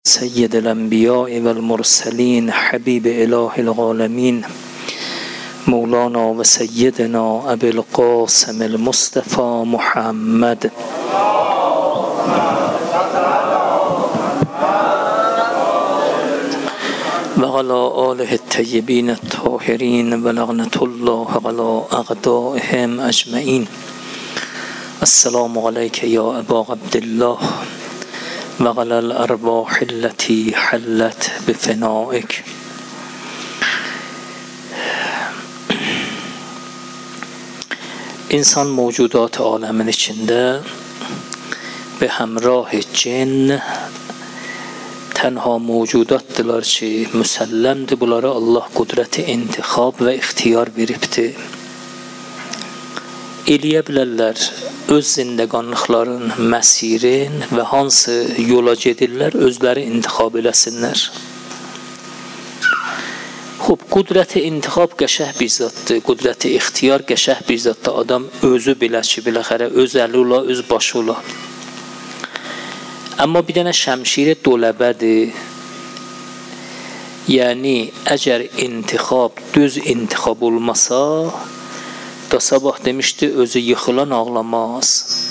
سید الانبیاء والمرسلین حبیب اله العالمین مولانا و سیدنا ابی القاسم المصطفى محمد و علی آله الطیبین الطاهرین و لعنة الله علی اعدائهم اجمعین. السلام علیک یا ابا عبدالله و علی الارواح التي حلت بفنائک. insan موجودات عالمın içinde به همراه جن تنها موجوداتdırlar ki müsəlləmdir, bunlara Allah qudrəti intikhab və ixtiyar veribdir. Eləyə bilərlər öz zindəqanlıqların məsirin və hansı yola gedirlər özləri intikhab eləsinlər. Xub, qudrəti intikhab qəşəh bir zatdır, qudrəti ixtiyar qəşəh bir zatdır. Adam özü bilə ki, biləxərə öz əli ola, öz başı ola. Amma bir dənə şəmşiri döləbədir. Yəni, əgər intikhab düz intikhab olmasa, da sabah demişdi, özü yıxılan ağlamaz.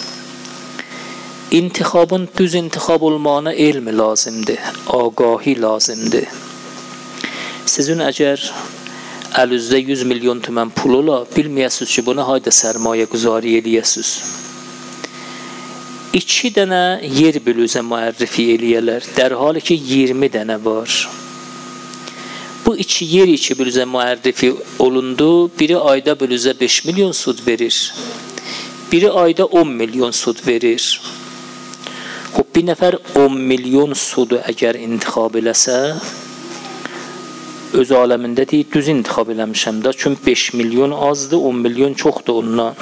İntikhabın düz intikhab olmağına elmi lazımdır, ağahi lazımdır. Sizin əgər əlinizdə 100 milyon tümən pul ola, bilməyəsiniz ki, buna hayda sərmayə quzari eləyəsiniz. 2 dənə yer bülüzə müərrifi eləyələr, dərhali ki 20 dənə var. Bu 2 yer 2 bülüzə müərrifi olundu, biri ayda bülüzə 5 milyon sud verir, biri ayda 10 milyon sud verir. Bir nəfər 10 milyon sudu əgər intikhab eləsə, öz aləmində deyil, düz intikhab eləmişəm da, çünki 5 milyon azdır, 10 milyon çoxdur ondan.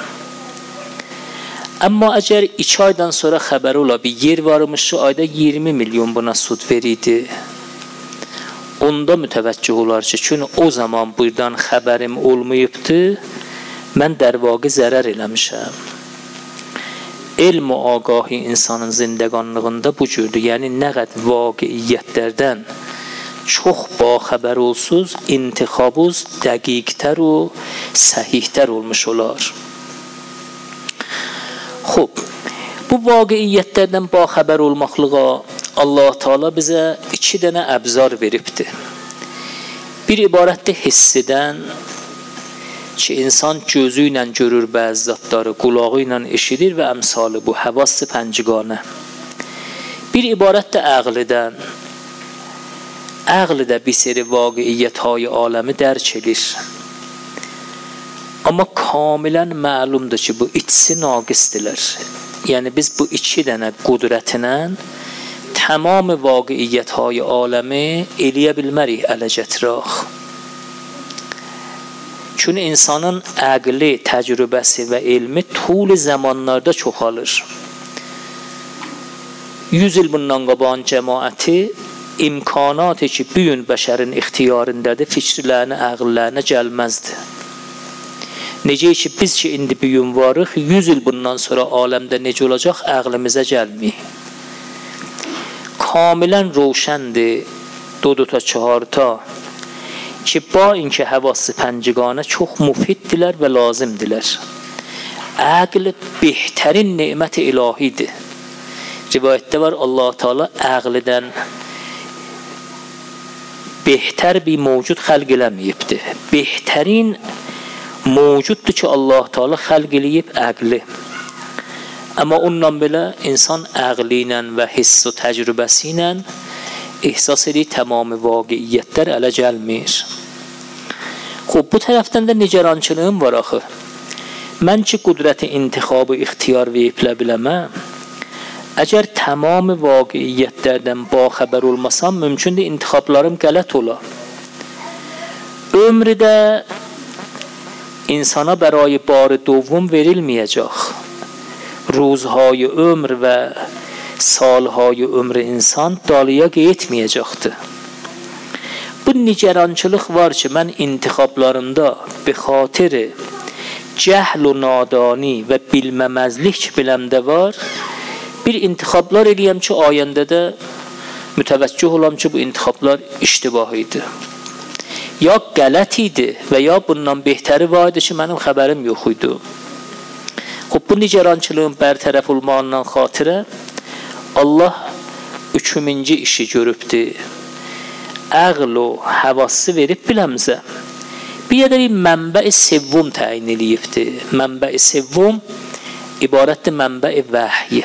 Amma əgər 2 aydan sonra xəbər ola, bir yer varmış ki, ayda 20 milyon buna sud verirdi, onda mütəvəccüh olar ki, çünki o zaman buradan xəbərim olmayıbdı, mən dərvaqı zərər eləmişəm. Elm və ağahi insanın zindəqanlığında bu cürdür, yəni nə qədər vaqiiyyətlərdən çox baxəbər olsuz, intikhabınız dəqiqtər və səhihtər olmuş olar. Xub, bu vaqiiyyətlərdən baxəbər olmaqlığa Allah Teala bizə 2 dənə əbzar veribdir. Bir ibarətdir hissidən ki, insan gözü ilə görür bəzi zatları, qulağı ilə eşidir və əmsalı bu, həvas-ı pənciganə. Bir ibarətdir əqlidən. Əql də bir seri vaqiiyyət-های aləmi dərk edir. Amma kamilən məlumdur ki, bu ikisi naqisdirlər. Yəni, biz bu 2 dənə qudrətinə tamam vaqiiyyət-های aləmi eləyə bilmərik ələ gətirək. Çünki insanın əqli, təcrübəsi və elmi tul zamanlarda çoxalır. 100 il bundan qabağın cəmaəti imkanatı ki, bu gün bəşərin ixtiyarındadır, fikirlərinə, əqillərinə gəlməzdi. Necə ki, biz ki, indi bu gün varıq, 100 il bundan sonra aləmdə necə olacaq, əqlimizə gəlməyik. Kamilən roşəndir, 2-4 ki, ba inki həvası pənciqanə çox mufiddirlər və lazımdilər. Əql behtərin nemət-i ilahidir. Rivayətdə var, Allah Teala əqlidən behtər bir mövcud xəlq eləməyibdir. Behtərin mövcuddur ki, Allah Teala xəlq eləyib əqli. Amma ondan belə insan əqli ilə və hiss və təcrübəsi ilə ehsas edir, tamamı vaqiiyyətlər ələ gəlmir. Xub, bu tərəfdən də nigarançılığım var axı. Mən ki, qudrəti intikhab-ı ixtiyar veriblə biləməm, əgər tamam vaqiiyyətlərdən baxəbər olmasam, mümkündür intikhablarım qələt ola. Ömrüdə insana bərayı barı dovum verilməyəcək. Ruzhay ömr və salhay ömr insan dalıya getməyəcəkdir. Bu nigarançılıq var ki, mən intikhablarımda bi xatir cəhl və nadani və bilməməzlik biləmdə var. Bir intihablar eləyəm ki, ayəndə də mütəvəccüh olam ki, bu intihablar iştibah idi. Ya qələt idi və ya bundan behtəri var idi ki, mənim xəbərim yox idi. Xub, bu nigerançılığın bərtərəf olmağından xatirə Allah üçüncü işi görübdü. Əql o həvası verib biləmizə. Bir də bir mənbə-i sevvum təyin eləyibdi. Mənbə-i sevvum ibarətdir mənbə-i vəhy.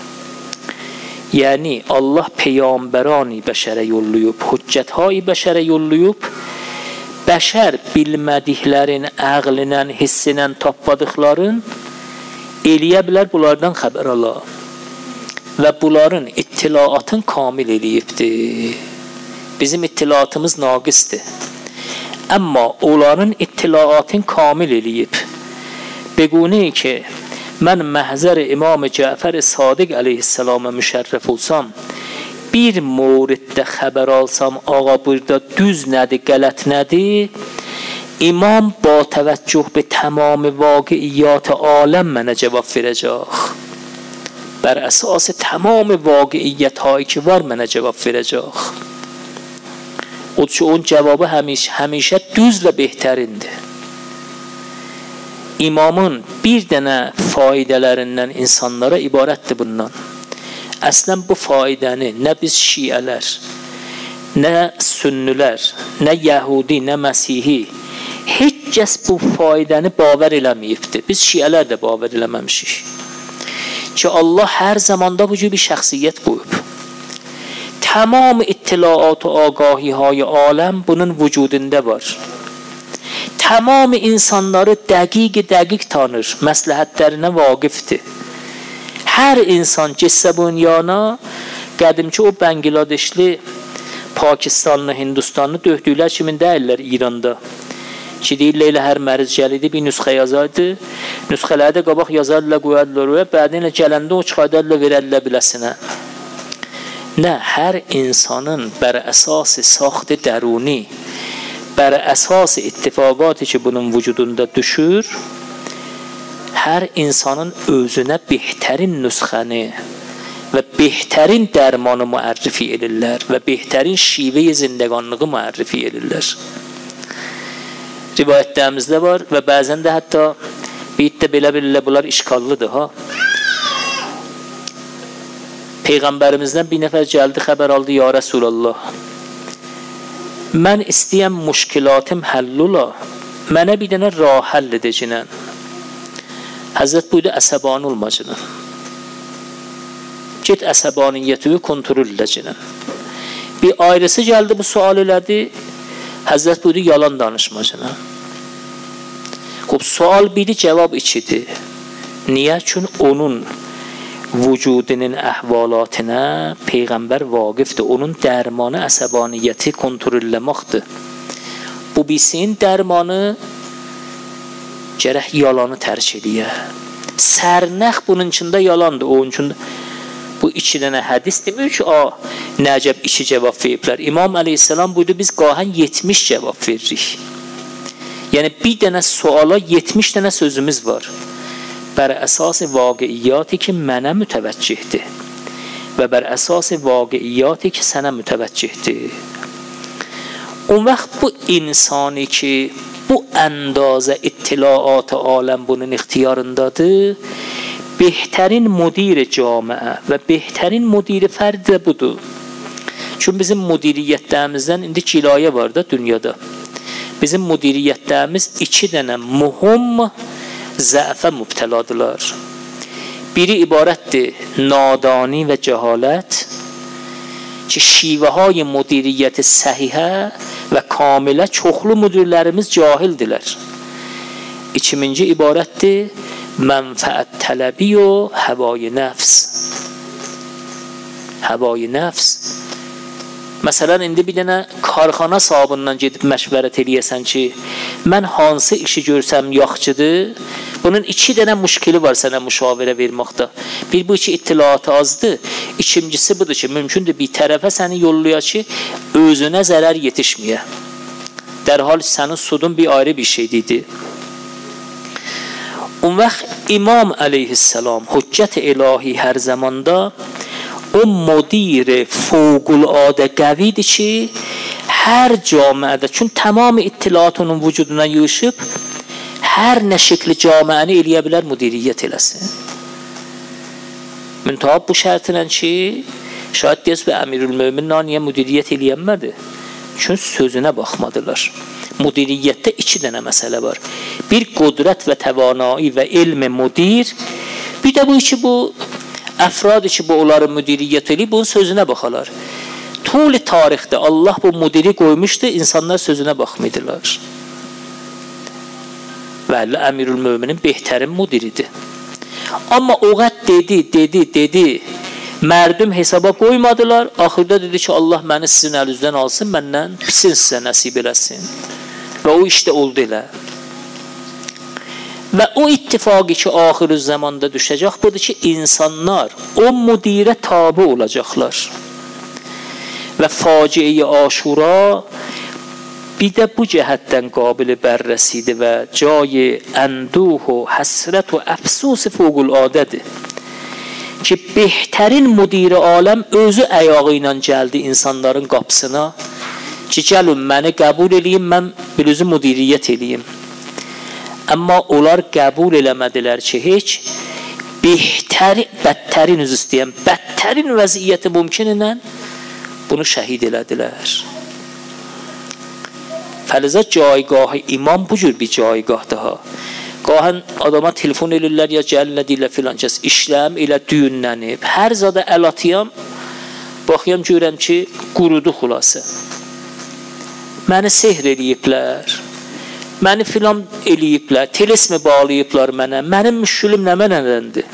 Yəni Allah peyğəmbərani bəşərə yollayıb, hüccəthay bəşərə yollayıb, bəşər bilmədiklərin əqlinlə, hissinlə tapmadıqların eləyə bilər, bunlardan xəbər ala və bunların ittilaatın kamil eləyibdir. Bizim ittilaatımız naqisdir. Amma onların ittilaatın kamil eləyib. Bequni ki, mən məhzər İmam Cəfər Sadiq əleyhissalama müşərrəf olsam, bir mövriddə xəbər alsam, ağa burada düz nədir, qələt nədir, İmam ba təvəccüh be tamam vaqiyyat aləm mənə cavab verəcək. Bər əsas tamam vaqiyyət hایی ki var mənə cavab verəcək. O ki, onun cavabı həmişə düz və behtərindir. İmamın bir dənə faidələrindən insanlara ibarətdir bundan. Əslən bu faidəni nə biz şiələr, nə sünnülər, nə yəhudi, nə məsihi heç kəs bu faidəni bavər eləməyibdir. Biz şiələr də bavər eləməmişik. Ki Allah hər zamanda bu bir şəxsiyyət qoyub. Tamam ittilaat و آگاهی های عالم bunun vücudunda var. Tamam insanları dəqiq tanır, məsləhətlərinə vaqifdir. Hər insan getsə bu dünyana, qədimki o Bangladeşli, Pakistanlı, Hindistanlı döhdüklər kimin deyirlər İranda. Ki deyirlər elə hər məriz gəlidi bir nüsxə yazardı, nüsxələri də qabaq yazardılar, qoyardılar və bədinlə gələndə o çıxardardılar, verərlər biləsinə. Nə, hər insanın bər əsası saxtı dəruni, bər əsas ittifaqatı ki bunun vücudunda düşür, hər insanın özünə behtərin nüsxəni və behtərin dərmanı müərrifi edirlər və behtərin şivə-i zindəqanlığı müərrifi edirlər. Rivayətlərimizdə var və bəzən də hətta bir də belə bilirlər, bunlar işqallıdır ha. Peyğəmbərimizdən bir nəfər gəldi, xəbər aldı, ya Rəsulallah, mən istəyəm müşkilatım həll ola, mənə bir dənə rah həll edəcəkən. Həzrət buydu, əsəbani olmacının. Get əsəbaniyyətini kontrol edəcəkən. Bir ayrısı gəldi, bu sual elədi, Həzrət buydu, yalan danışmacına. Xub, sual biri, cavab ikidir. Niyə? Çünki onun vücudunun əhvalatına Peyğəmbər vaqifdir. Onun dərmanı əsəbaniyyəti kontrolləməkdir. Bu birisinin dərmanı gərək yalanı tərk ediyə. Sərnəx bunun içində yalandır. Onun içində bu iki dənə hədis demir ki, nəcəb iki cavab veriblər. İmam əleyhissalam buydu, biz qahən 70 cavab veririk. Yəni bir dənə suala 70 dənə sözümüz var. Bər əsas vaqiyyatı ki mənə mütəvəccihdir və bər əsas vaqiyyatı ki sənə mütəvəccihdir. O vaxt bu insani ki bu əndazə ittilaat aləm bunun ixtiyarındadır, behtərin müdir camiə və behtərin müdir fərd də budur. Çünki bizim müdiriyyətlərimizdən indi kilayə var da dünyada. Bizim müdiriyyətlərimiz iki dənə mühüm zəfə mübtəladılar. Biri ibarətdir nadani və cəhalət ki şivəhay müdiriyyəti səhihə və kamilə çoxlu müdirlərimiz cahildilər. İkinci ibarətdir mənfəət tələbi və həvai nəfs. Həvai nəfs. Məsələn, indi bir dənə karxana sahibından gedib məşvərət eləyəsən ki, mən hansı işi görsəm yaxşıdır, bunun iki dənə müşkili var sənə müşavirə verməkdə. Bir, bu iki ittilaatı azdır. İkincisi budur ki, mümkündür bir tərəfə səni yollaya ki, özünə zərər yetişməyə. Dərhal sənin sudun bir ayrı bir şeydir. O vaxt İmam əleyhissalam, hüccət-i ilahi hər zamanda اون مدیر فوق العاده قویdir ki her camiədə, çünki tamam اطلاعات onun vücuduna yığışıb hər nə şəkli camiəni eləyə bilər, müdiriyyət eləsin. Müntəha bu şərtlə ki, şayət deyəs və Əmirülmöminin niyə müdiriyyət eləyənmədi? Çünki sözünə baxmadılar. Müdiriyyətdə iki dənə məsələ var. Bir qudrət və təvanai və elm müdir. Bir də bu ki, bu əfrad ki, bu onların müdiriyyət eləyib, bunun sözünə baxalar. Tuli tarixdə Allah bu müdiri qoymuşdu, insanlar sözünə baxmıydılar. Bəli, Əmirülmöminin behtərin müdiridir. Amma o qəd dedi. Mərdum hesaba qoymadılar. Axırda dedi ki, Allah məni sizin əlinizdən alsın, məndən pisin sizə nəsib eləsin. Və o işdə oldu elə. Və o ittifaqı ki, axırı zamanda düşəcək budur ki, insanlar o müdirə tabi olacaqlar. Və faciə-i Aşura bir də bu cəhətdən qabili bərrəsidir və cayı ənduh و həsrət و əfsus fövqülədədir. Ki, behtərin müdiri aləm özü əyağı ilə gəldi insanların qapısına ki, gəlin məni qəbul edeyim, mən bilüzü müdiriyyət edeyim. Amma onlar qəbul eləmədilər ki, heç bədtərin üzü istəyən, bədtərin vəziyyəti mümkün ilə bunu şəhid elədilər. Fəlizə caygahı imam bu cür bir caygahdır ha. Qahən adama telefon elirlər ya gəlinlə deyirlər filan kəs işləm elə düyünlənib. Hər zada əl atıyam, baxıyam görəm ki, qurudu xulası. Məni sehr eləyiblər, məni filan eləyiblər, telesmi bağlayıblar mənə, mənim müşkülüm nə mənədəndir?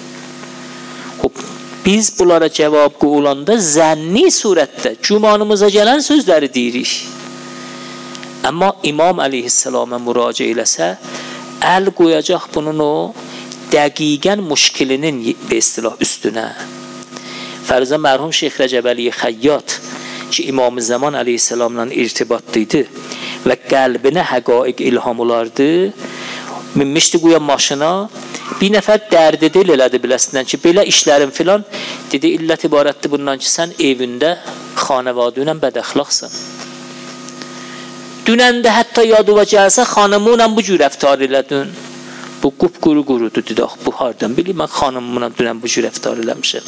Biz bunlara cavab qoyulanda zənni surətdə gümanımıza gələn sözləri deyirik. Amma İmam əleyhissalama müraciə eləsə, əl qoyacaq bunun o dəqiqən müşkilinin be istilah üstünə. Fərzə mərhum Şeyx Rəcəbəli Xəyyat ki, İmam-ı Zaman əleyhissalamla irtibatlıydı və qəlbinə həqaiq ilham olardı, minmişdi qoya maşına, bir nəfər dərdi dil elədi biləsindən ki, belə işlərin filan, dedi, illət ibarətdir bundan ki, sən evində xanəvadı ilə bədəxlaqsan. Dünəndə hətta yadıva gəlsə, xanımınla bu cür rəftar elədin. Bu qupquru-qurudur, dedi, bu hardan bileyim, mən xanımınla dünən bu cür rəftar eləmişəm.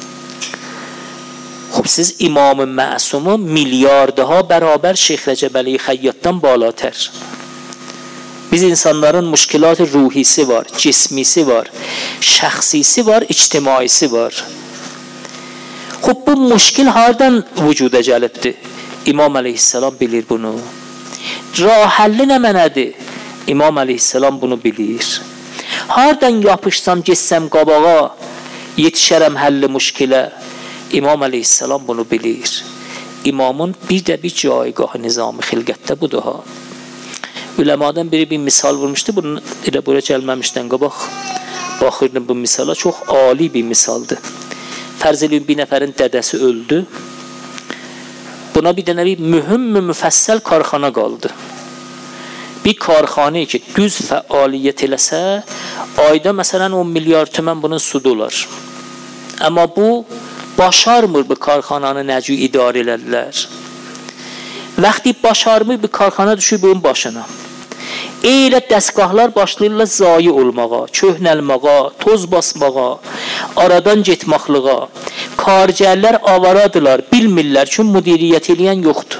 Xub, siz İmam-ı Məsumu milyardaha bərabər Şeyx Rəcəbəli Xəyyatdan balatər. Biz insanların müşkilat ruhisi var, cismisi var, şəxsisi var, ictimaisi var. Xub, bu müşkil hardan vücuda gəlibdir? İmam əleyhissalam bilir bunu. Rahəlli nə mənədir? İmam əleyhissalam bunu bilir. Hardan yapışsam, geçsəm qabağa, yetişərəm həlli müşkilə. İmam əleyhissalam bunu bilir. İmamın bir də bir caygahı nizam-ı xilqətdə budur ha. Üləmadan biri bir misal vurmuşdu, bunu elə bura gəlməmişdən qabaq baxırdım bu misala, çox ali bir misaldır. Fərz edin bir nəfərin dədəsi öldü. Buna bir dənə bir mühüm müfəssəl karxana qaldı. Bir karxanə ki, düz fəaliyyət eləsə, ayda məsələn 10 milyar tümən bunun sudu olar. Amma bu, başarmır bu karxananı nəcü idarə elədilər. Vaxtı başarmır bu karxana düşür bunun başına. Elə dəstgahlar başlayırlar zayi olmağa, köhnəlməğa, toz basmağa, aradan getmaqlığa. Karcərlər avaradılar, bilmirlər ki, müdiriyyət eləyən yoxdur.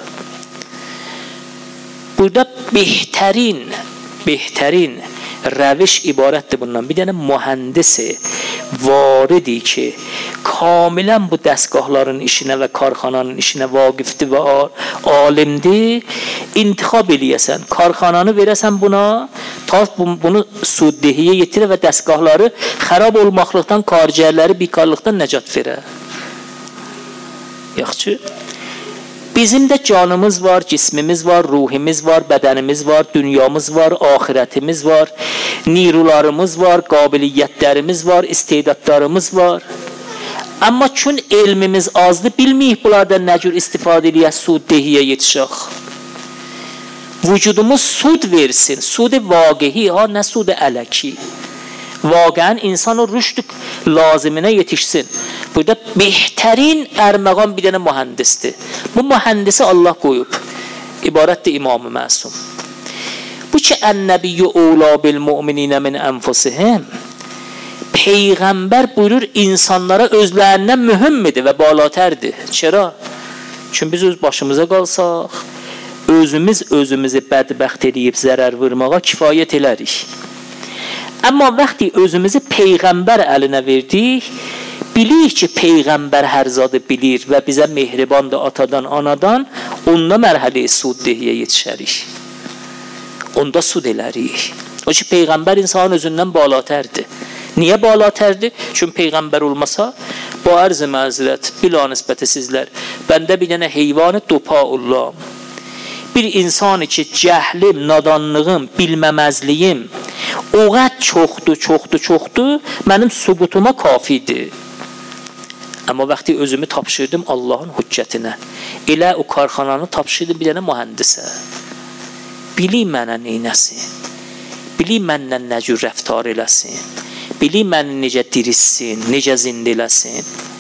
Burada behtərin rəviş ibarətdir bundan. Bir dənə mühəndisi varidi ki, kamilən bu dəstgahların işinə və karxananın işinə vaqifdir və alimdir, intixab eləyəsən, karxananı verəsən buna, ta bunu suddehiyə yetirə və dəstgahları xərab olmaqlıqdan, karcərləri bikarlıqdan nəcat verə. Yaxşı. Bizim də canımız var, cismimiz var, ruhimiz var, bədənimiz var, dünyamız var, ahirətimiz var, nirularımız var, qabiliyyətlərimiz var, istedadlarımız var. Amma çün elmimiz azdır, bilməyik bunlardan nə cür istifadə eləyək, suddehiyə yetişək. Vücudumuz sud versin, sud vaqihi, nə sud ələki. Vaqəən insan o rüşd laziminə yetişsin. Burada bəhətərin ərməğan bir dənə mühəndisdir. Bu mühəndisi Allah qoyub. İbarətdir İmam-ı Məsum. Bu ki, ən-nəbiyyü əvlə bil mu'mininə min ənfusihim. Peyğəmbər buyurur, insanlara özlərindən mühümmidir və balatərdir. Çərə? Çünki biz öz başımıza qalsaq, özümüzü bədbəxt edib zərər vurmağa kifayət elərik. Amma vaxtı özümüzü Peyğəmbər əlinə verdik, bilir ki, Peyğəmbər hər zadı bilir və bizə mehribandır atadan, anadan, onda mərhələ-i suddihyə yetişərik. Onda sud elərik. O ki, Peyğəmbər insanın özündən balatərdir. Niyə balatərdir? Çünki Peyğəmbər olmasa, bu ərz-i məzrət, bila nisbəti sizlər, bəndə bir dənə heyvanı dopa'ullah. Bir insanı ki, cəhlim, nadanlığım, bilməməzliyim, o qəd çoxdur, mənim subutuma kafidir. Amma vaxtı özümü tapşırdım Allahın hüccətinə. Elə o karxananı tapşırdım bir dənə mühəndisə. Bilir mənə neynəsin, bilir mənlə nə cür rəftar eləsin, bilir məni necə dirissin, necə zində eləsin.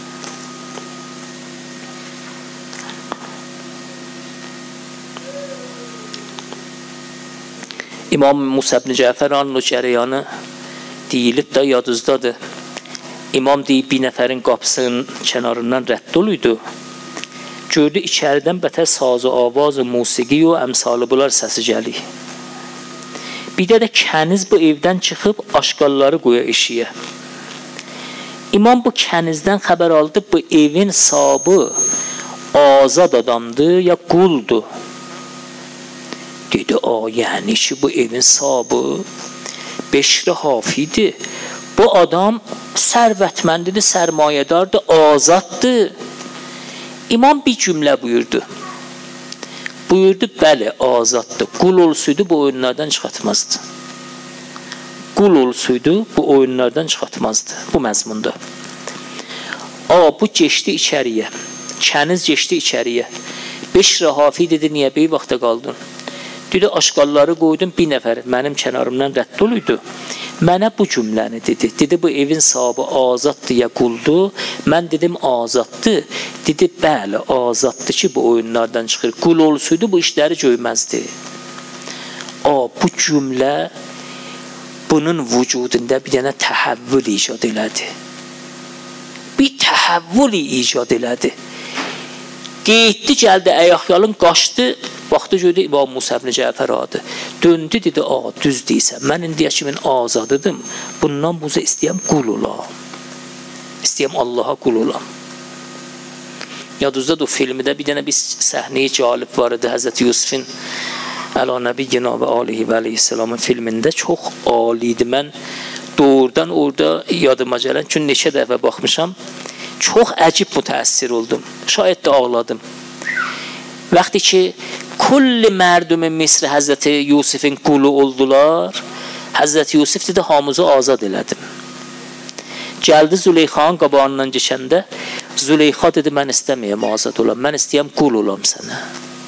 İmam Musa ibn Cəfəranın o cərəyanı deyilib də yadınızdadır. İmam deyib bir nəfərin qapısının kənarından rədd oluydu. Gördü içəridən bətər sazı, avazı, musiqi o əmsalı bunlar səsi gəlir. Bir də kəniz bu evdən çıxıb aşqalları qoya eşiyə. İmam bu kənizdən xəbər aldı, bu evin sahibi azad adamdır ya quldur. Dedi, yəni ki, bu evin sahibi Beşri Hafidir. Bu adam sərvətməndidir, sərmayədardır, azaddır. İmam bir cümlə buyurdu. Buyurdu, bəli, azaddır. Qul olsaydı bu oyunlardan çıxartmazdı. Qul olsaydı bu oyunlardan çıxartmazdı. Bu məzmunda. Bu geçdi içəriyə. Kəniz geçdi içəriyə. Beşri Hafi dedi, niyə bir vaxta qaldın? Dedi, aşqalları qoydum, bir nəfər mənim kənarımdan rədd oluydu. Mənə bu cümləni dedi. Dedi, bu evin sahibi azaddır ya quldur. Mən dedim, azaddır. Dedi, bəli, azaddır ki, bu oyunlardan çıxır. Qul olsaydı bu işləri görməzdi. Bu cümlə bunun vücudunda bir dənə təhəvvül icad elədi. Bir təhəvvül icad elədi. Getdi, gəldi, əyaqyalın qaçdı. Vaxtı gördü İmam Musa ibn Cəfər adı. Döndü, dedi, düz deyirsən. Mən indiyə kimin azadıdım. Bundan buza istəyəm qul olam. İstəyəm Allaha qul olam. Yadınızda o filmdə bir dənə bir səhnəyə cəlib var idi. Həzrət Yusufin Əla Nəbiyyina və Alihi və Aleyhisselamın filmində çox aliydi. Mən doğrudan orada yadıma gələn gün neçə dəfə baxmışam. Çox əcib mütəəssir oldum. Şayət də ağladım. Vaxtı ki, kulli mərdümün Misri Həzrəti Yusufin qulu oldular, Həzrəti Yusuf dedi, hamızı azad elədim. Gəldi Züleyxanın qabağından geçəndə, Züleyxa dedi, mən istəməyəm azad olam, mən istəyəm qul olam sənə.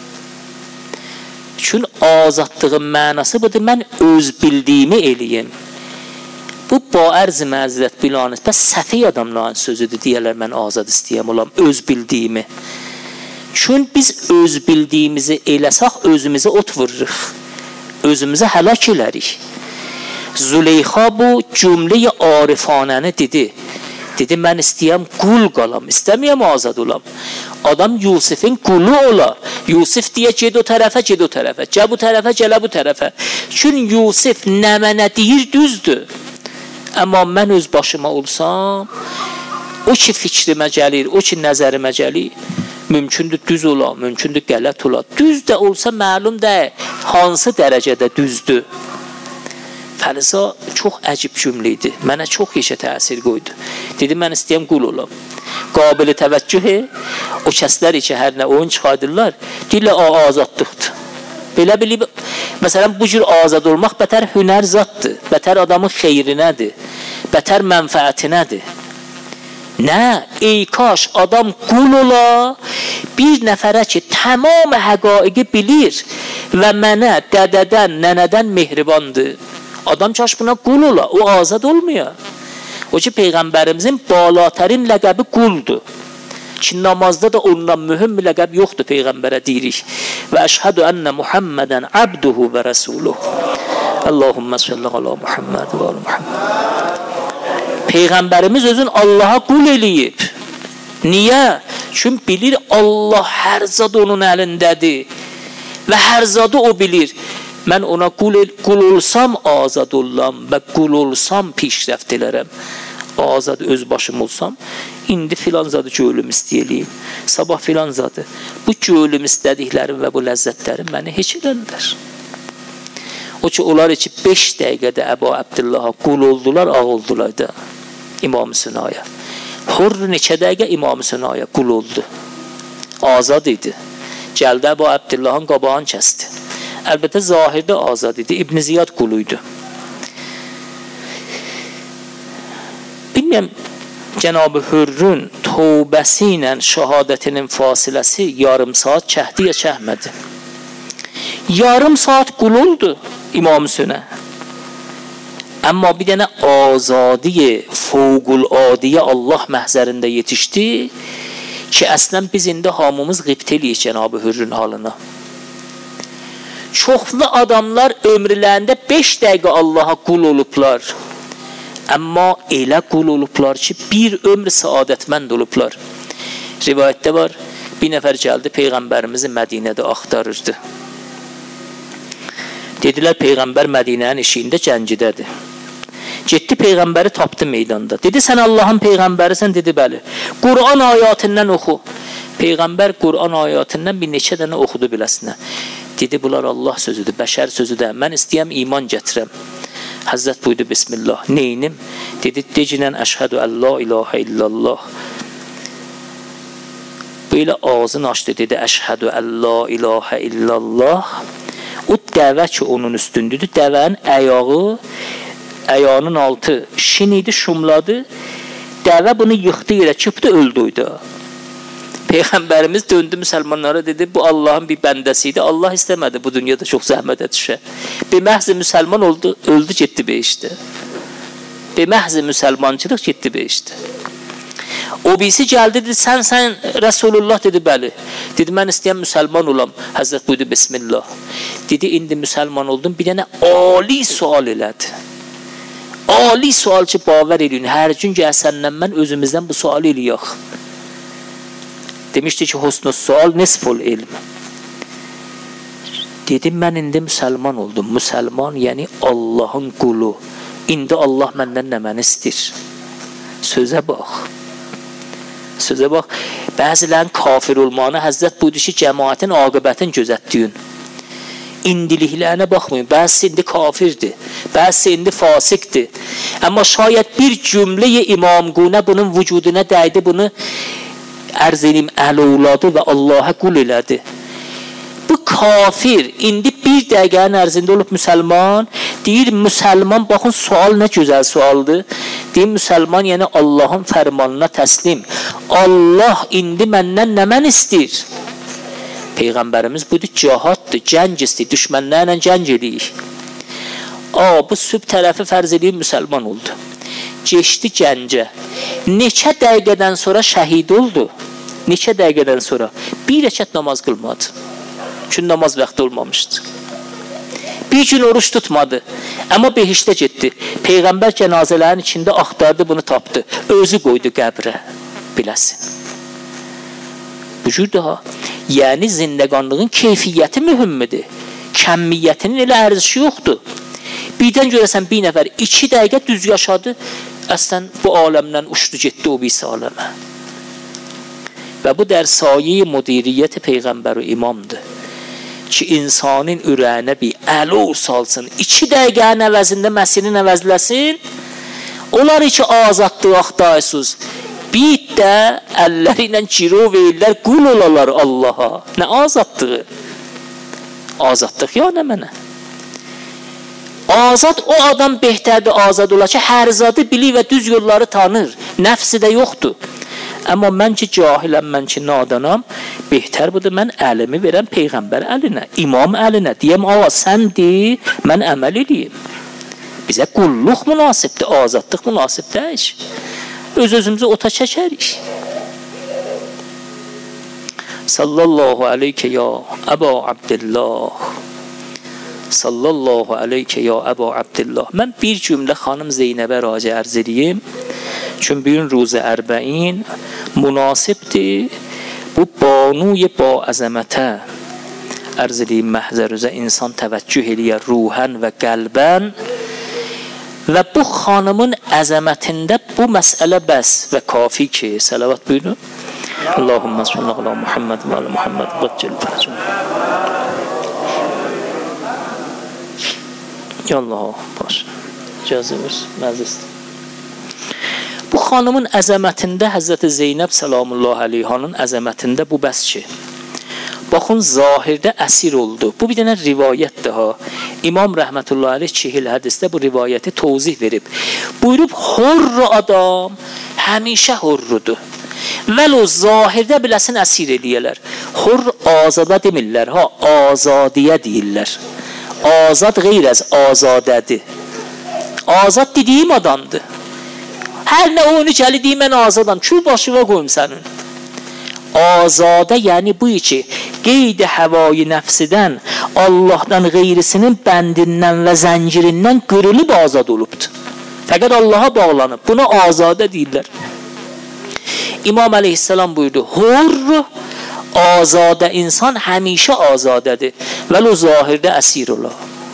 Çünki azadlığın mənası budur, mən öz bildiyimi eləyim. Bu ərz-i məzrət bilanız, bəs səfi adamların sözüdür, deyərlər, mən azad istəyəm olam, öz bildiyimi. Çünki biz öz bildiyimizi eləsək, özümüzə ot vururuq. Özümüzə həlak elərik. Züleyxa bu cümlə-i arifanəni dedi. Dedi, mən istəyəm qul qalam, istəməyəm azad olam. Adam Yusufin qulu ola. Yusuf deyə, ged o tərəfə, ged o tərəfə. Gəl bu tərəfə, gələ bu tərəfə. Çünki Yusuf nə mənə deyir, düzdür. Amma mən öz başıma olsam, o ki fikrimə gəlir, o ki nəzərimə gəlir, mümkündür düz ola, mümkündür qələt ola. Düz də olsa məlum də hansı dərəcədə düzdür. Fəliza çox əcib cümlə idi. Mənə çox yeşə təsir qoydu. Dedi, mən istəyəm qul olam. Qabili təvəccühü, o kəslər ki, hər nə oyun çıxardırlar, deyirlər, azadlıqdır. Belə bilib, məsələn, bu cür azad olmaq bətər hünər zatdır, bətər adamın xeyrinədir, bətər mənfəətinədir. Nə? Ey kaş adam qul ola, bir nəfərə ki, tamam həqaiqi bilir və mənə dədədən, nənədən mehribandır. Adam kaş buna qul ola, o azad olmuyor. O ki Peyğəmbərimizin balatarin ləqəbi quldur. Ki namazda da ondan mühüm bir ləqəb yoxdur Peyğəmbərə deyirik. Və əşhədü ənə Muhammədən abduhu və rəsuluhu. Allahümmə salli ala Muhammed və ala Muhammed. Peyğəmbərimiz özün Allaha qul eləyib. Niyə? Çünki bilir Allah hər zad onun əlindədir. Və hər zadı o bilir. Mən ona qul olsam azad olam və qul olsam pişrəft elərəm. Azad öz başım olsam, indi filan zadı gölüm istəyəliyim. Sabah filan zadı. Bu gölüm istədiklərim və bu ləzzətlərim məni heç edəndir. O ki, onlar ki 5 dəqiqədə Əbu Abdullah'a qul oldular, ağ oldular da İmam-ı Sünaya. Hurr neçə dəqiqə İmam-ı Sünaya qul oldu. Azad idi. Gəldi Əbu Abdullah'ın qabağını kəsdi. Əlbəttə zahirdə azad idi. İbn Ziyad quluydu. Bilməyəm, Cənab-ı Hürrün tövbəsi ilə şəhadətinin fasiləsi yarım saat çəhdi ya çəhmədi. Yarım saat qul oldu İmam-ı Sünə. Amma bir dənə azadiyə, fövqül-adiyə Allah məhzərində yetişdi ki, əslən biz indi hamımız qibt eləyik Cənab-ı Hürrün halına. Çoxlu adamlar ömrlərində 5 dəqiqə Allaha qul olublar. Amma elə qul olublar ki, bir ömr saadətmənd olublar. Rivayətdə var, bir nəfər gəldi, Peyğəmbərimizi Mədinədə axtarırdı. Dedilər, Peyğəmbər Mədinənin eşiyində Cəngidədir. Getdi, Peyğəmbəri tapdı meydanda. Dedi, sən Allahın Peyğəmbərisən, dedi, bəli. Qur'an ayatından oxu. Peyğəmbər Qur'an ayatından bir neçə dənə oxudu biləsinə. Dedi, bunlar Allah sözüdür, bəşər sözüdür. Mən istəyəm iman gətirəm. Həzrət buydu, Bismillah. Neynim? Dedi, decinən əşhədü ən la ilahə illallah. Böyle ağzını açdı, dedi, əşhədü ən la ilahə illallah. O dəvə ki, onun üstündüdür. Dəvənin ayağının altı şin idi, şumladı. Dəvə bunu yıxdı yerə, çıpdı, öldüydü. Peyğəmbərimiz döndü müsəlmanlara, dedi, bu Allahın bir bəndəsiydi. Allah istəmədi bu dünyada çox zəhmətə düşə. Bir məhz müsəlman oldu, öldü, getdi behişdə. Bir məhz müsəlmançılıq getdi behişdə. O birisi gəldi, dedi, sən Rəsulullah, dedi, bəli. Dedi, mən istəyəm müsəlman olam. Həzrət buydu, Bismillah. Dedi, indi müsəlman oldum, bir dənə ali sual elədi. Ali sual ki, bavər eləyin. Hər gün gəlsəndən mən özümüzdən bu sual eləyək. Demişdi ki, husnü sual nisful ilm. Dedim, mən indi müsəlman oldum. Müsəlman, yəni Allahın qulu. İndi Allah məndən nə məni istir? Sözə bax. Sözə bax. Bəzilərin kafir olmağına Həzrət buydu ki, cəmaətin aqibətini gözətdiyin. İndiliklərinə baxmayın. Bəzisi indi kafirdir. Bəzisi indi fasikdir. Amma şayət bir cümləyə imamqunə bunun vücuduna dəydi, bunu ərz edeyim, əl-uladı və Allaha qul elədi. Bu kafir indi bir dəqiqənin ərzində olub müsəlman, deyir müsəlman, baxın sual nə gözəl sualdır. Deyir müsəlman, yəni Allahın fərmanına təslim. Allah indi məndən nə mən istəyir? Peyğəmbərimiz budur, cihaddır, cəng istəyir, düşmənlərlə cəng edəyik. Bu sübh tərəfi fərz edeyim, müsəlman oldu. Geçdi gəncə. Neçə dəqiqədən sonra şəhid oldu. Neçə dəqiqədən sonra bir rəkət namaz qılmadı. Çünki namaz vaxtı olmamışdı. Bir gün oruç tutmadı. Amma behişdə getdi. Peyğəmbər cənazələrin içində axtardı, bunu tapdı. Özü qoydu qəbrə. Biləsin. Bu cür daha. Yəni zindəqanlığın keyfiyyəti mühümmidir. Kəmmiyyətinin elə ərzişi yoxdur. Birdən görəsən bir nəfər 2 dəqiqə düz yaşadı. Əslən bu aləmdən uçdu, getdi o birisi aləmə. Və bu dər sayi müdiriyyət Peyğəmbər və imamdır. Ki insanın ürəyinə bir əlo salsın. 2 dəqiqənin əvəzində Məsihini əvəzləsin. Onlar ki azadlığı axtarsız. Bir də əlləri ilə girov eylər, qul olalar Allaha. Nə azadlığı? Azadlıq ya nə mənə? Azad o adam behtərdir azad ola ki, hər zadı bilir və düz yolları tanır. Nəfsi də yoxdur. Amma mən ki cahiləm, mən ki nadanam, behtər budur, mən əlimi verəm Peyğəmbər əlinə, imam əlinə. Deyəm, ağa sən deyil, mən əməl edeyim. Bizə qulluq münasibdir, azadlıq münasib deyil. Öz-özümüzü ota çəkərik. Sallallahu aleyke ya Əbu Abdillah. Sallallahu aleyke ya Əbu Abdillah. Mən bir cümlə xanım Zeynəbə racə ərz edeyim. Çünki bugün ruzu ərbəin münasibdir. Bu banuy ba əzəmətə ərz edeyim məhzərüzə insan təvəccüh eləyər ruhən və qəlbən. Və bu xanımın əzəmətində bu məsələ bəs və kafi ki, salavat buyurun. Allahümme salli ala Muhammed və ala Muhammed qaccil fərcun. Ya Allah, baş. İcazə versin, məclisdir. Bu xanımın əzəmətində Həzrəti Zeynəb salamullahi aleyhanın əzəmətində bu bəs ki, baxın zahirdə əsir oldu. Bu bir dənə rivayətdir ha. İmam rəhmətullahi aleyh Çihil hədisdə bu rivayəti tozih verib. Buyurub, hurru adam həmişə hurrudur. Vəl o zahirdə biləsin əsir eləyələr. Hurr azada demirlər ha, azadiyə deyirlər. Azad qeyr az azadədir. Azad dediyim adamdır. Hər nə onu gəli deyim, mən azadam. Kül başıva qoyum sənin. Azadə yəni bu ki, qeyd-i həvai nəfsidən, Allahdan qeyrisinin bəndindən və zəncirindən qırılıb azad olubdur. Fəqət Allaha bağlanıb. Buna azadə deyirlər. İmam əleyhissalam buyurdu, hurr, azadə insan həmişə azadədir. Vəl o zahirdə əsir ola.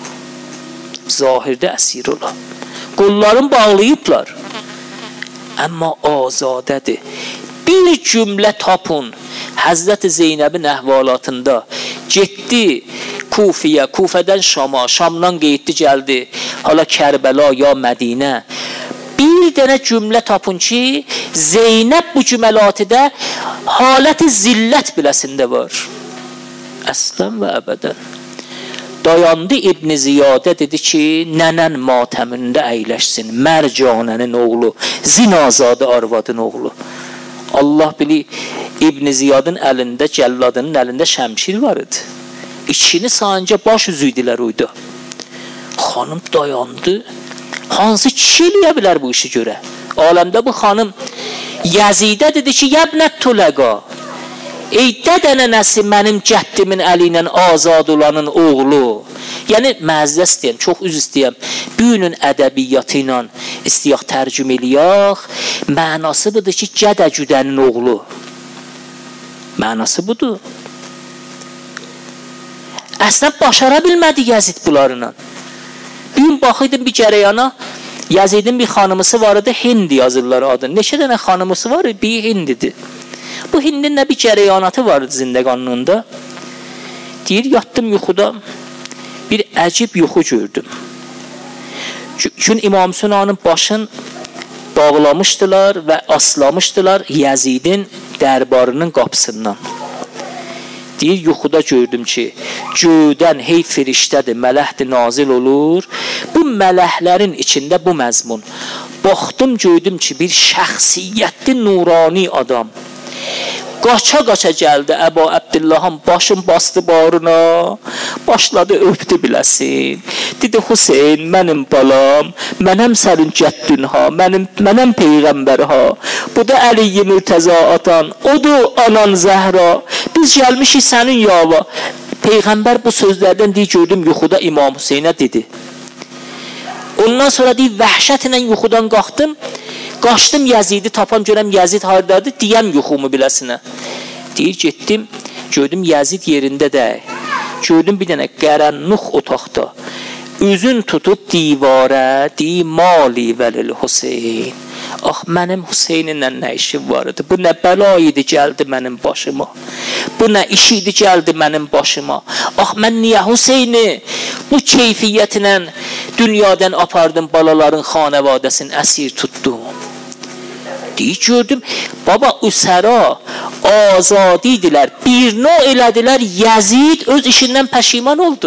Zahirdə əsir ola. Qollarını bağlayıblar. Amma azadədir. Bir cümlə tapın Həzrəti Zeynəbin əhvalatında getdi Kufiyə, Kufədən Şama, Şamdan qeyddi gəldi hala Kərbəla ya Mədinə. Bir dənə cümlə tapın ki Zeynəb bu cüməlatidə haləti zillət biləsində var. Əslən və əbədən. Dayandı İbn Ziyadə dedi ki nənən matəmində əyləşsin, Mərcanənin oğlu, zinazadə arvadın oğlu. Allah bilir, İbn Ziyadın əlində, cəlladının əlində şəmşir var idi. İçini sayınca baş üzüydülər uydu. Xanım dayandı. Hansı kişi eləyə bilər bu işi görə? Aləmdə bu xanım Yəzidə dedi ki, yəbnət tuləqa. Ey dədənənəsi mənim cəddimin əli ilə azad olanın oğlu. Yəni, məzdə istəyəm, çox üz istəyəm. Büyünün ədəbiyyatı ilə istəyək tərcüm eləyək. Mənası budur ki, cədəcüdənin oğlu. Mənası budur. Əslən, başara bilmədi Yəzid bunlarla. Bir gün baxıydım bir gərəyana, Yəzidin bir xanımısı var idi, Hind yazırlar adını. Neçə dənə xanımısı var idi, bir Hindidir. Bu Hindin nə bir gərəyanatı vardı zindəqanlığında. Deyir, yatdım yuxuda, bir əcib yuxu gördüm. Gün İmam Hüseyn'in başını bağlamışdılar və aslamışdılar Yəzidin dərbarının qapısından. Deyir, yuxuda gördüm ki, göydən hey firiştədir, mələhdir, nazil olur. Bu mələhlərin içində bu məzmun. Baxdım, gördüm ki, bir şəxsiyyətli, nurani adam. Qaça-qaça gəldi Əbu Abdillahın başın bastı barına, başladı öpdü biləsin. Dedi, Hüseyin, mənim balam, mənəm sənin cəddün ha, mənəm Peyğəmbər ha. Bu da Əli-i Mürtəza atan, odur anan Zəhra. Biz gəlmişik sənin yava. Peyğəmbər bu sözlərdən deyir, gördüm yuxuda İmam Hüseynə dedi. Ondan sonra deyir, vəhşət ilə yuxudan qalxdım. Qaçdım Yəzidi tapam, görəm Yəzid hardadır, deyəm yuxumu biləsinə. Deyir, getdim, gördüm Yəzid yerində də. Gördüm bir dənə qərənnuq otaqda. Üzün tutub divarə, deyir, mali vəlil Hüseyin. Ah, mənim Hüseyninlə nə işim var idi? Bu nə bəla idi gəldi mənim başıma. Bu nə iş idi gəldi mənim başıma. Ah, mən niyə Hüseyni bu keyfiyyətlə dünyadan apardım, balaların xanəvadəsini əsir tutdum. Deyir, gördüm, baba üsəra azadidilər, bir növ elədilər, Yəzid öz işindən pəşiman oldu.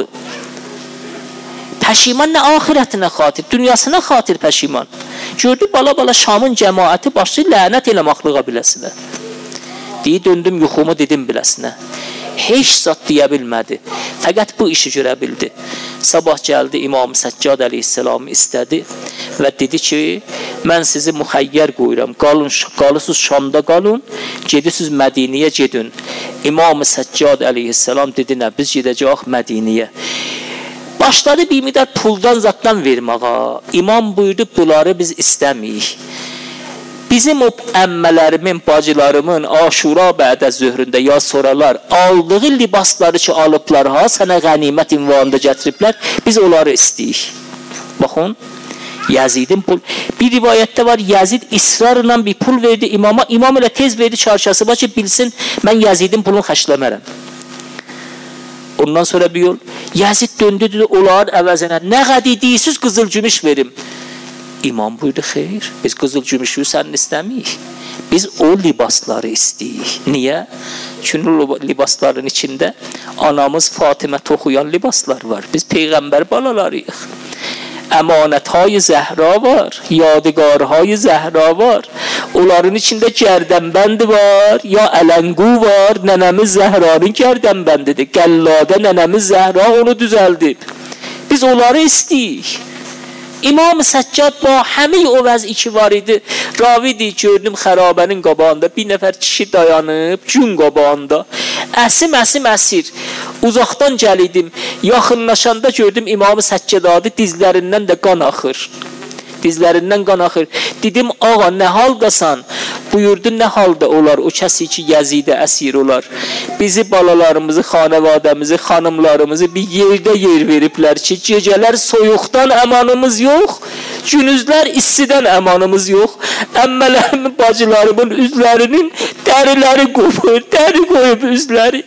Pəşiman nə axirətinə xatir, dünyasına xatir pəşiman. Gördü, bala-bala Şamın cəmaəti başlayır lənət eləmaqlığa biləsinə. Deyir, döndüm yuxumu dedim biləsinə. heç zat deyə bilmədi. Fəqət bu işi görə bildi. Sabah gəldi İmam Səccad əleyhissalam istədi və dedi ki, mən sizi müxəyyər qoyuram. Qalısınız Şamda qalın, gedirsiniz Mədinəyə gedin. İmam Səccad əleyhissalam dedi, nə, biz gedəcəyik Mədinəyə. Başladı bir müddət puldan zatdan verməyə. İmam buyurdu, bunları biz istəmiyik. Bizim o əmmələrimin, bacılarımın Aşura bədə zöhründə ya sonralar aldığı libasları ki alıblar, ha, sənə qənimət ünvanında gətiriblər, biz onları istəyik. Baxın, Yazidin pul. Bir rivayətdə var, Yazid israrla bir pul verdi imama. İmam elə tez verdi çarşası var ki, bilsin, mən Yazidin pulunu xərcləmərəm. Ondan sonra bir yol, Yazid döndü, dedi, onların əvəzinə, nə qədər deyirsiniz, qızıl gümüş verim. İmam buyurdu, xeyr, biz qızıl gümüşü sənin istəmiyik. Biz o libasları istəyik. Niyə? Çünki o libasların içində anamız Fatimə toxuyan libaslar var. Biz Peyğəmbər balalarıyıq. Əmanəthay Zəhra var, yadigarhay Zəhra var. Onların içində gərdənbəndi var, ya ələnqu var, nənəmiz Zəhranın gərdənbəndidir. Qəlladə nənəmiz Zəhra onu düzəldib. Biz onları istəyik. İmam Səccad ba həmin o vəzi ki var idi. Ravidir, gördüm xərabənin qabağında bir nəfər kişi dayanıb, gün qabağında. Əsim əsir. Uzaqdan gəlidim. Yaxınlaşanda gördüm İmam Səccadı dizlərindən də qan axır. Dizlərindən qan axır. Dedim, ağa, nə haldasan? Buyurdu, nə halda olar o kəsi ki, Yezidə əsir olar. Bizi, balalarımızı, xanavadəmizi, xanımlarımızı bir yerdə yer veriblər ki, gecələr soyuqdan əmanımız yox, günüzlər istidən əmanımız yox. Əmmələrimin, bacılarımın üzlərinin dəriləri qopur, dəri qoyub üzləri.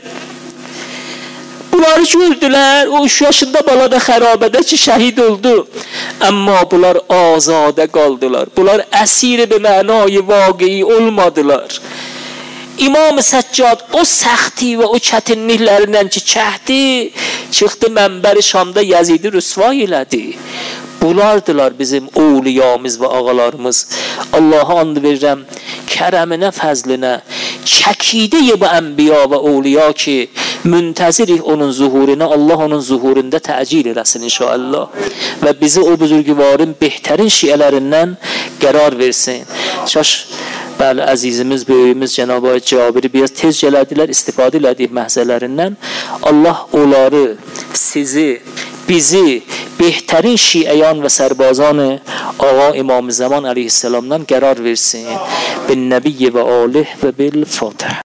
Bunları gördülər, o 3 yaşında balada xərabədə ki, şəhid oldu. Amma bunlar azadə qaldılar. Bunlar əsir bir mənayı vaqei olmadılar. İmam Səccad o səxti və o çətinliklərindən ki, çəhdi, çıxdı mənbəri Şamda Yazidi rüsva elədi. Bunlardılar bizim oğliyamız və ağalarımız. Allaha and verirəm, kərəminə, fəzlinə, çəkidə bu ənbiya və oğliya ki, müntəzirik onun zuhuruna, Allah onun zuhurunda təcil eləsin inşallah. Və bizi o buzurgivarın behtərin şiələrindən qərar versin. Çaş, bəli, əzizimiz, böyüyümüz Cənab-ı Cabiri biraz tez gələdilər, istifadə elədik məhzələrindən. Allah onları, sizi, bizi behtərin şiəyan və sərbazanı Ağa İmam-ı Zaman əleyhisselamdan qərar versin. Bin nəbiyyə və alih və bil Fatih.